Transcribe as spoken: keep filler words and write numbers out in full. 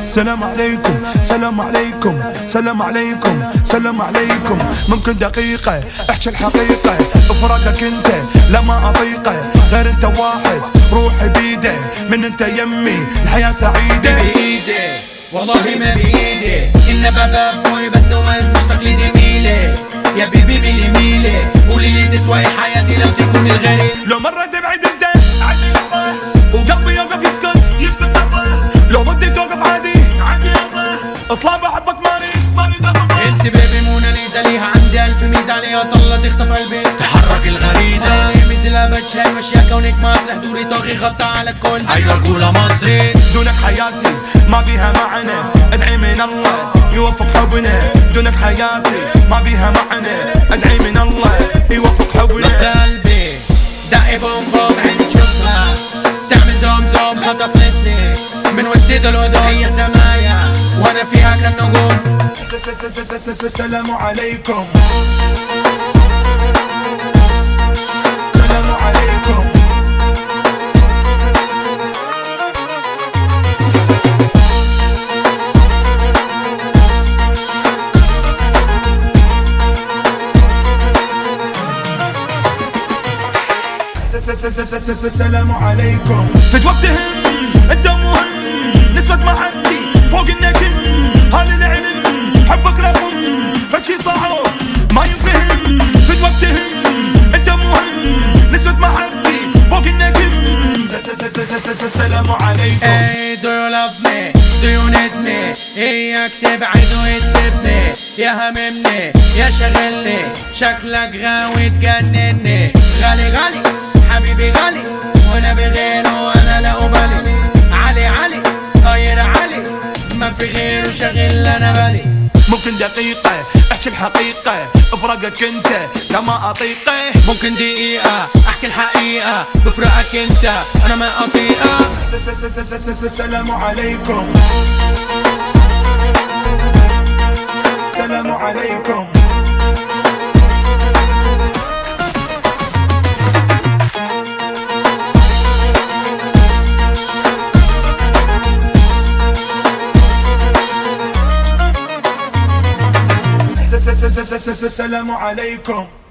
سلام عليكم سلام عليكم سلام عليكم سلام عليكم. ممكن دقيقة احكي الحقيقة، افرقك انت لما اطيقه، غير انت واحد روحي بيده، من انت يمي الحياة سعيدة. بإيدي والله ما بإيدي، إن بابا بوي بس وما اسمش تقليدي ميلي، يا بيبي ميلي ميلي قولي لي تسوى حياتي لو تكون الغريب. لو مرة تبعد انت عني لحظة وقلبي يوقف يسكت يسكت لحظة، لو ضدي توقف عادي عادي لحظة، اطلع بحبك ماني ماني دخل. انت بيبي موناليزا ليها عندي ألف ميزة، عليها طلة تخطف قلبي تحرك الغريزة، مثل بتشاي واشياء كونك مصلح دوري طاغي غطى على الكل، هاي رجولة مصري. دونك حياتي ما بيها معنى، ادعي من الله يوفق حبنا، دونك حياتي ما بيها معنى، ادعي من الله يوفق حبنا. نبض قلبي دقي بوم بوم عيني تشوفها تعمل زوم زوم خطفتني من وسط الوضوء، هي سمايا وانا فيها كالنجوم. سلام عليكم سلام عليكم. سلام عليكم. تتوقتهم انت مهم نسبة محبي فوق النجم، هذا العلم حبك لهم فشي صعب ما ينفهم. تتوقتهم انت مهم نسبة محبي فوق النجم. سلام عليكم. Hey, do you love me? Do you need me? إياك تبعد وتسيبني، يا هممني يا شغلني، شكلك غاوي تجنني، غالي غالي حبيبي غالي وانا بغيره انا لا أبالي، علي علي طاير علي ما في غيره شغل انا بالي. ممكن دقيقة احكي الحقيقة، افرقك انت لما اطيقه. ممكن دقيقة احكي الحقيقة، بفرقك انت انا ما اطيقه. سلام عليكم سلام عليكم. سلام عليكم.